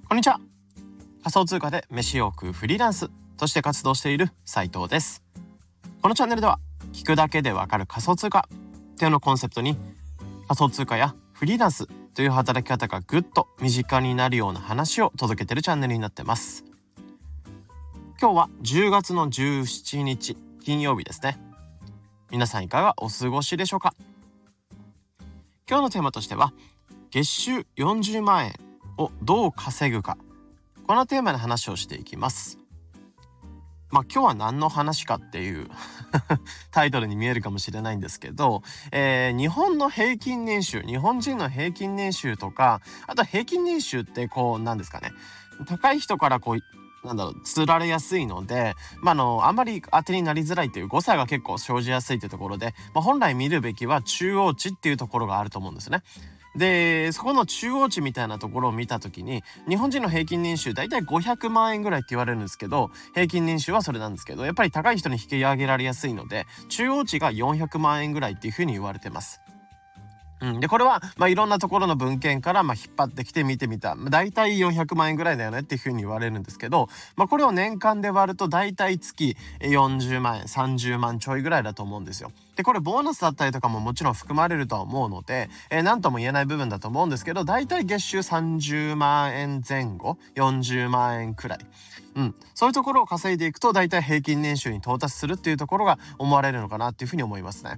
こんにちは。仮想通貨で飯を食うフリーランスとして活動している斉藤です。このチャンネルでは聞くだけでわかる仮想通貨というのをコンセプトに、仮想通貨やフリーランスという働き方がぐっと身近になるような話を届けているチャンネルになってます。今日は10月の17日金曜日ですね。皆さんいかがお過ごしでしょうか。今日のテーマとしては、月収40万円をどう稼ぐか、このテーマで話をしていきます。今日は何の話かっていうタイトルに見えるかもしれないんですけど、日本の平均年収、日本人の平均年収とか、あと平均年収って何ですかね、高い人から釣られやすいので、あんまり当てになりづらいという誤差が結構生じやすいというところで、本来見るべきは中央値っていうところがあると思うんですね。で、そこの中央値みたいなところを見たときに、日本人の平均年収だいたい500万円ぐらいって言われるんですけど、平均年収はそれなんですけど、やっぱり高い人に引き上げられやすいので、中央値が400万円ぐらいっていうふうに言われてます。でこれはいろんなところの文献から引っ張ってきて見てみた、だいたい400万円ぐらいだよねっていうふうに言われるんですけど、これを年間で割るとだいたい月40万円30万ちょいぐらいだと思うんですよ。でこれボーナスだったりとかももちろん含まれるとは思うので、何とも言えない部分だと思うんですけど、だいたい月収30万円前後40万円くらい、そういうところを稼いでいくとだいたい平均年収に到達するっていうところが思われるのかなっていうふうに思いますね。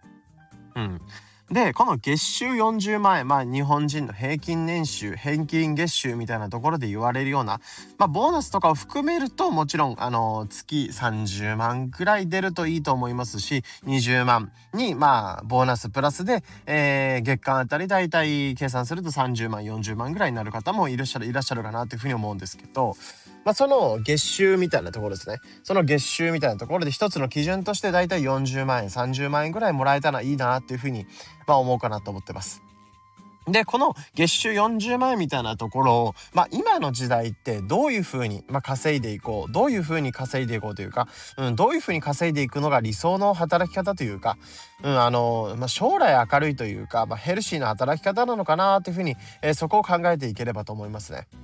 でこの月収40万円、日本人の平均年収平均月収みたいなところで言われるような、ボーナスとかを含めるともちろん月30万くらい出るといいと思いますし、20万にボーナスプラスで、月間あたりだいたい計算すると30万40万ぐらいになる方もいらっしゃるかなというふうに思うんですけど、その月収みたいなところですね。その月収みたいなところで一つの基準としてだいたい40万円30万円ぐらいもらえたらいいなっていうふうに思うかなと思ってます。でこの月収40万円みたいなところを、今の時代ってどういうふうに、稼いでいこうどういうふうに稼いでいこうというか、どういうふうに稼いでいくのが理想の働き方というか、将来明るいというか、ヘルシーな働き方なのかなというふうに、そこを考えていければと思いますね。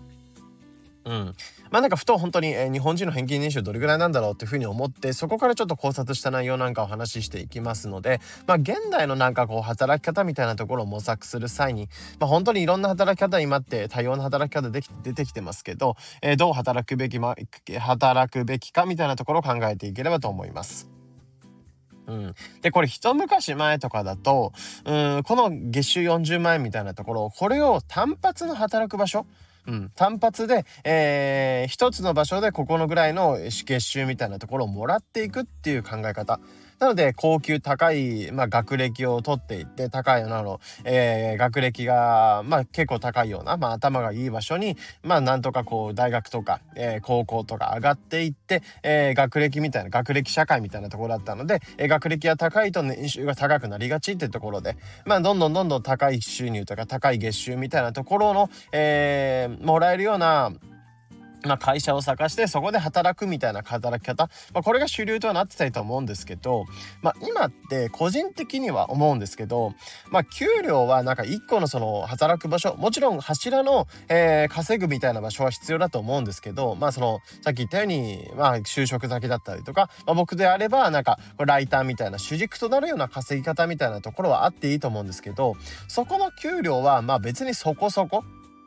ふと本当に、日本人の平均年収どれぐらいなんだろうっていうふうに思って、そこからちょっと考察した内容なんかを話していきますので、現代の働き方みたいなところを模索する際に、本当にいろんな働き方今って多様な働き方出てきてますけど、どう働くべきかみたいなところを考えていければと思います。でこれ一昔前とかだとこの月収40万円みたいなところ、これを単発の働く場所、単発で、一つの場所でここのぐらいの月収みたいなところをもらっていくっていう考え方なので、高級高い、学歴を取っていって高い学歴が結構高いような、頭がいい場所になんとか大学とか、高校とか上がっていって、学歴社会みたいなところだったので、学歴が高いと年収が高くなりがちっていうところで、どんどん高い収入とか高い月収みたいなところの、もらえるような会社を探してそこで働くみたいな働き方、これが主流とはなってたりと思うんですけど、今って個人的には思うんですけど、給料は一個のその働く場所、もちろん柱の、稼ぐみたいな場所は必要だと思うんですけど、さっき言ったように就職先だったりとか、僕であればライターみたいな主軸となるような稼ぎ方みたいなところはあっていいと思うんですけど、そこの給料は別にそこそこ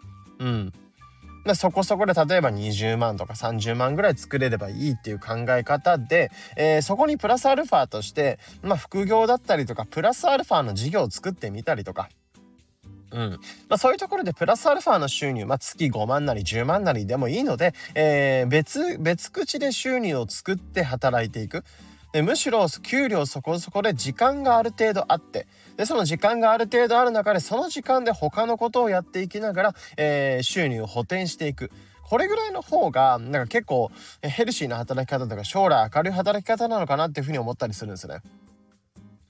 そこそこで例えば20万とか30万ぐらい作れればいいっていう考え方で、そこにプラスアルファとして、副業だったりとかプラスアルファの事業を作ってみたりとか、そういうところでプラスアルファの収入、月5万なり10万なりでもいいので、別口で収入を作って働いていく。でむしろ給料そこそこで時間がある程度あって、でその時間がある程度ある中でその時間で他のことをやっていきながら、収入を補填していく。これぐらいの方が結構ヘルシーな働き方とか将来明るい働き方なのかなっていうふうに思ったりするんですね。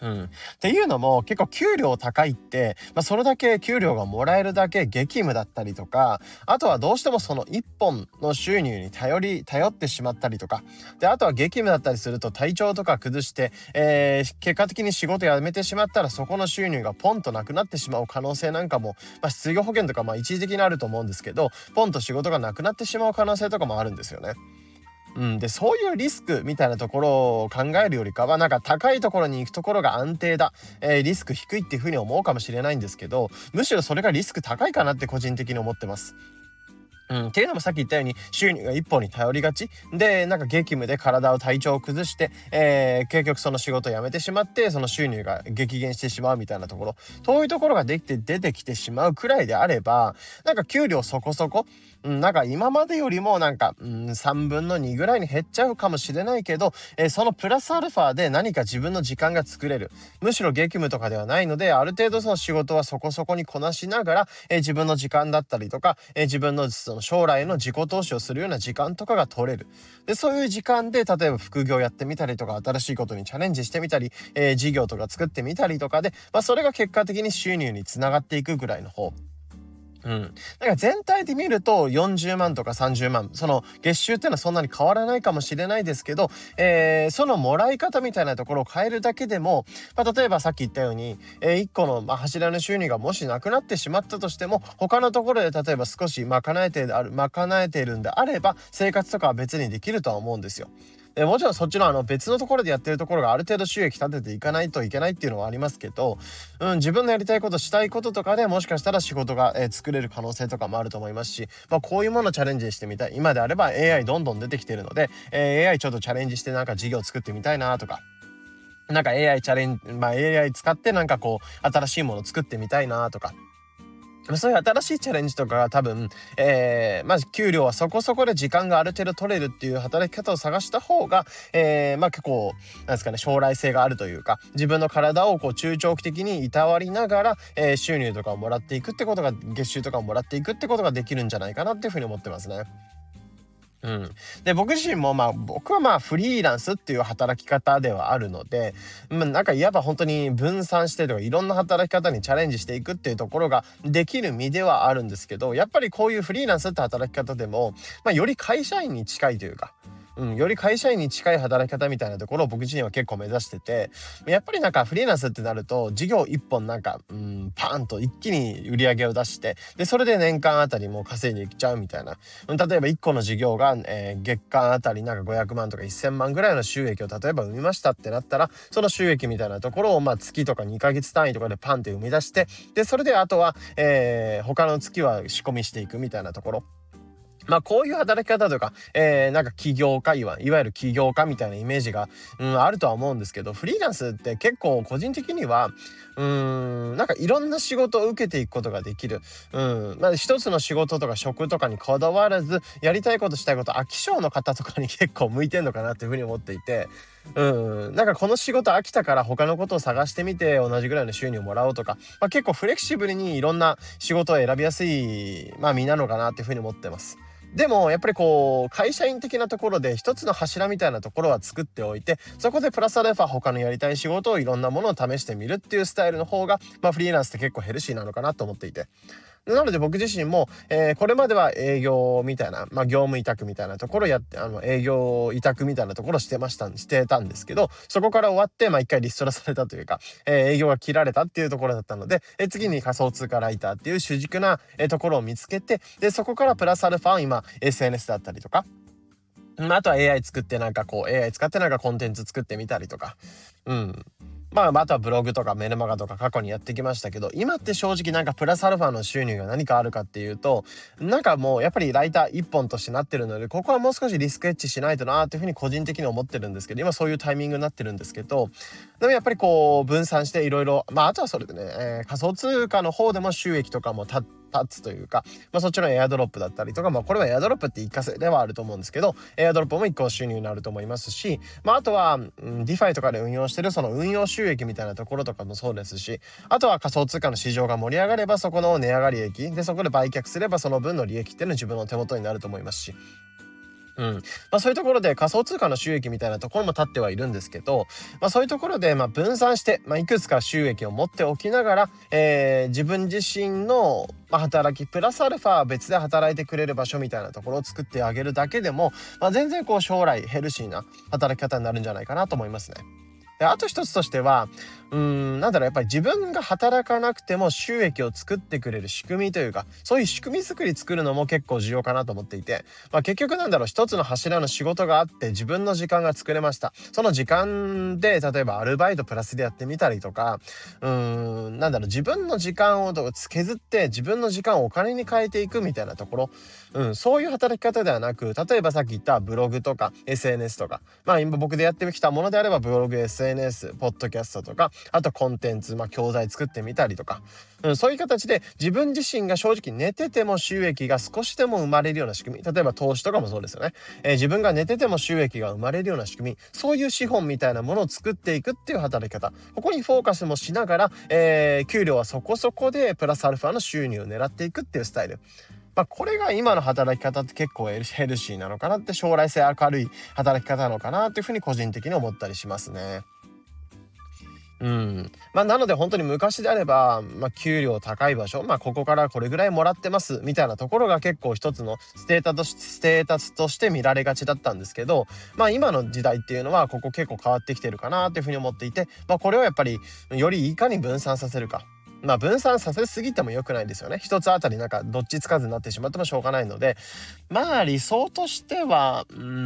っていうのも結構給料高いって、それだけ給料がもらえるだけ激務だったりとか、あとはどうしてもその一本の収入に頼ってしまったりとかで、あとは激務だったりすると体調とか崩して、結果的に仕事辞めてしまったらそこの収入がポンとなくなってしまう可能性なんかも、失業保険とか一時的にあると思うんですけど、ポンと仕事がなくなってしまう可能性とかもあるんですよね。でそういうリスクみたいなところを考えるよりかは、なんか高いところに行くところが安定だ、リスク低いっていうふうに思うかもしれないんですけど、むしろそれがリスク高いかなって個人的に思ってます。っていうのもさっき言ったように収入が一本に頼りがちで、なんか激務で体調を崩して、結局その仕事を辞めてしまってその収入が激減してしまうみたいなところ、そういうところが出てきてしまうくらいであれば、なんか給料そこそこ、なんか今までよりもなんか、3分の2ぐらいに減っちゃうかもしれないけど、そのプラスアルファで何か自分の時間が作れる、むしろ激務とかではないので、ある程度その仕事はそこそこにこなしながら、自分の時間だったりとか、自分のその将来の自己投資をするような時間とかが取れる。でそういう時間で例えば副業やってみたりとか、新しいことにチャレンジしてみたり、事業とか作ってみたりとかで、それが結果的に収入につながっていくぐらいの方。なんか全体で見ると40万とか30万、その月収っていうのはそんなに変わらないかもしれないですけど、そのもらい方みたいなところを変えるだけでも、例えばさっき言ったように、1個の柱の収入がもしなくなってしまったとしても、他のところで例えば少し賄えているんであれば、生活とかは別にできるとは思うんですよ。もちろんそっちの別のところでやってるところがある程度収益立てていかないといけないっていうのはありますけど、自分のやりたいことしたいこととかでもしかしたら仕事が、作れる可能性とかもあると思いますし、こういうものをチャレンジしてみたい。今であれば AI どんどん出てきてるので、AI ちょっとチャレンジしてなんか事業作ってみたいなとか、なんか AI チャレンジ、AI 使ってなんかこう新しいもの作ってみたいなとか、そういう新しいチャレンジとかが多分、給料はそこそこで時間がある程度取れるっていう働き方を探した方が、結構なんですかね、将来性があるというか、自分の体をこう中長期的にいたわりながら、収入とかをもらっていくってことが、月収とかをもらっていくってことができるんじゃないかなっていうふうに思ってますね。で僕自身も僕はフリーランスっていう働き方ではあるので、なんかいわば本当に分散してとかいろんな働き方にチャレンジしていくっていうところができる身ではあるんですけど、やっぱりこういうフリーランスって働き方でも、より会社員に近いというか、より会社員に近い働き方みたいなところを僕自身は結構目指してて、やっぱりなんかフリーランスってなると事業一本なんかパーンと一気に売り上げを出して、でそれで年間あたりも稼いでいっちゃうみたいな、例えば1個の事業が、月間あたりなんか500万とか1000万ぐらいの収益を例えば生みましたってなったら、その収益みたいなところを月とか2ヶ月単位とかでパンって生み出して、でそれであとは、他の月は仕込みしていくみたいなところ、こういう働き方とか、なんか起業家いわゆる起業家みたいなイメージが、あるとは思うんですけど、フリーランスって結構個人的にはなんかいろんな仕事を受けていくことができる。一つの仕事とか職とかにこだわらず、やりたいことしたいこと飽き性の方とかに結構向いてんのかなっていうふうに思っていて、なんかこの仕事飽きたから他のことを探してみて同じぐらいの収入をもらおうとか、結構フレキシブルにいろんな仕事を選びやすい身なのかなっていうふうに思ってます。でもやっぱりこう会社員的なところで一つの柱みたいなところは作っておいて、そこでプラスアルファ他のやりたい仕事をいろんなものを試してみるっていうスタイルの方が、フリーランスって結構ヘルシーなのかなと思っていて、なので僕自身も、これまでは営業みたいな、業務委託みたいなところやって営業委託みたいなところしてたんですけど、そこから終わって一回リストラされたというか、営業が切られたっていうところだったので、次に仮想通貨ライターっていう主軸な、ところを見つけて、でそこからプラスアルファ今 SNS だったりとか、あとは AI 作ってなんかこう AI 使ってなんかコンテンツ作ってみたりとか、あとはブログとかメルマガとか過去にやってきましたけど、今って正直なんかプラスアルファの収入が何かあるかっていうと、なんかもうやっぱりライター一本としてなってるので、ここはもう少しリスクエッジしないとなっていうふうに個人的に思ってるんですけど、今そういうタイミングになってるんですけど、でもやっぱりこう分散していろいろ、あとはそれでね、仮想通貨の方でも収益とかも立つというか、そっちのエアドロップだったりとか、これはエアドロップって一過性ではあると思うんですけど、エアドロップも一個収入になると思いますし、あとは、ディファイとかで運用してるその運用収益みたいなところとかもそうですし、あとは仮想通貨の市場が盛り上がればそこの値上がり益で、そこで売却すればその分の利益っていうのは自分の手元になると思いますし、 そういうところで仮想通貨の収益みたいなところも立ってはいるんですけど、そういうところで分散して、いくつか収益を持っておきながら、自分自身の働きプラスアルファ別で働いてくれる場所みたいなところを作ってあげるだけでも、全然将来ヘルシーな働き方になるんじゃないかなと思いますね。であと一つとしてはやっぱり自分が働かなくても収益を作ってくれる仕組みというか、そういう仕組み作り作るのも結構重要かなと思っていて、結局一つの柱の仕事があって自分の時間が作れました。その時間で例えばアルバイトプラスでやってみたりとか、自分の時間を削って自分の時間をお金に変えていくみたいなところ、そういう働き方ではなく、例えばさっき言ったブログとか SNS とか、今僕でやってきたものであればブログ SNS ポッドキャストとか、あとコンテンツ、教材作ってみたりとか、そういう形で自分自身が正直寝てても収益が少しでも生まれるような仕組み、例えば投資とかもそうですよね。自分が寝てても収益が生まれるような仕組み、そういう資本みたいなものを作っていくっていう働き方、ここにフォーカスもしながら、給料はそこそこでプラスアルファの収入を狙っていくっていうスタイル、これが今の働き方って結構ヘルシーなのかなって、将来性明るい働き方なのかなっていうふうに個人的に思ったりしますね。なので本当に昔であれば、給料高い場所、ここからこれぐらいもらってますみたいなところが結構一つのステータスとして見られがちだったんですけど、今の時代っていうのはここ結構変わってきてるかなっていうふうに思っていて、これをやっぱりよりいかに分散させるか。分散させすぎても良くないですよね。一つあたりどっちつかずになってしまってもしょうがないので、理想としては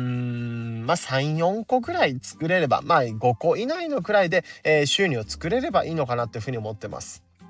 3、4個ぐらい作れれば、5個以内のくらいで、収入を作れればいいのかなっていうふうに思ってます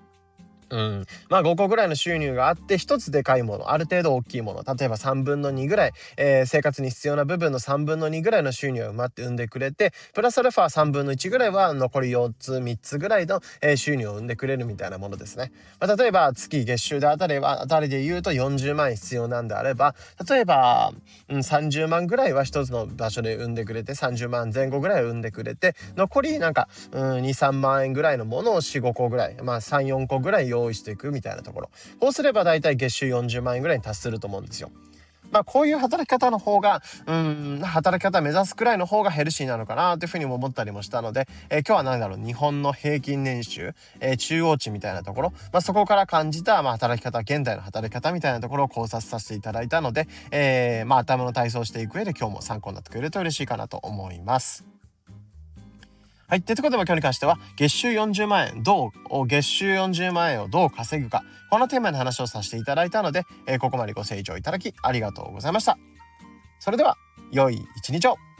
。5個ぐらいの収入があって、一つでかいもの、ある程度大きいもの、例えば3分の2ぐらい、生活に必要な部分の3分の2ぐらいの収入を生んでくれて、プラスアルファ3分の1ぐらいは残り4つ3つぐらいの、収入を生んでくれるみたいなものですね。例えば月月収であたりで言うと40万円必要なんであれば、例えば、30万ぐらいは一つの場所で生んでくれて、30万前後ぐらいを生んでくれて、残り2、3万円ぐらいのものを4、5個ぐらい、3、4個ぐらい用意していくみたいなところ、こうすればだいたい月収40万円ぐらいに達すると思うんですよ。こういう働き方の方が働き方目指すくらいの方がヘルシーなのかなというふうにも思ったりもしたので、今日は日本の平均年収、中央値みたいなところ、そこから感じた、働き方、現代の働き方みたいなところを考察させていただいたので、頭の体操をしていく上で今日も参考になってくれると嬉しいかなと思います。はい。ということで今日に関しては、月収40万円をどう稼ぐか、このテーマの話をさせていただいたので、ここまでご清聴いただきありがとうございました。それでは、良い一日を。